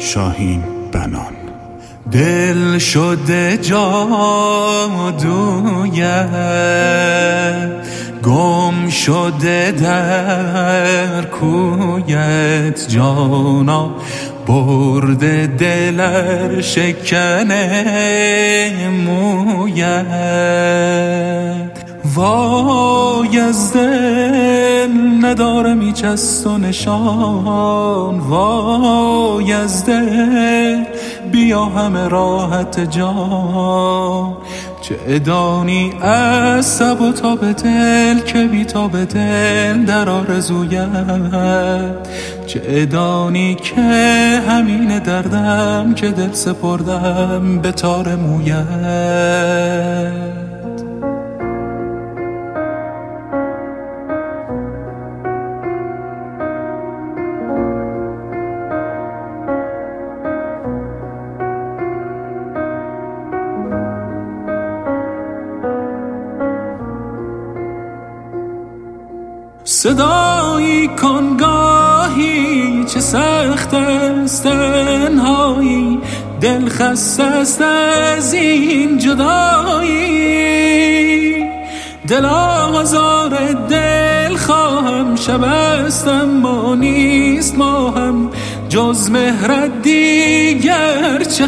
شاهین بنان. دل شده جادویت، گم شده در کویت، جانا برده دلر شکنه مویت. وای از دل ندارم هیچ از تو نشان، وای از دل بیا همه راحت جان. چه ادانی از سب و تاب دل که بی تاب دل در آرزویت، چه ادانی که همین دردم که دل سپردم به تار مویت. صدایی کن گاهی چه سخت است تنهایی، دل خسته است از این جدایی. دل آزار دل خواهم، شب است اما نیست ماهم، جز مهرت دیگر چه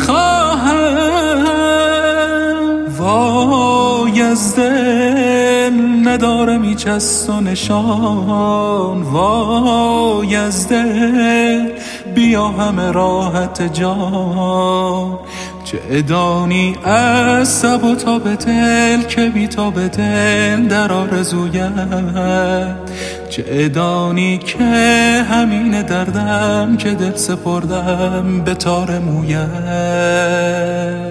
خواهم. وای از دل ندارم هیچ از تو نشان، وای از دل بیا همه راحت جان. چه ادانی از سب و تاب دل که بی تاب دل در آرزویت، چه ادانی که همین دردم که دل سپردم به تار مویت.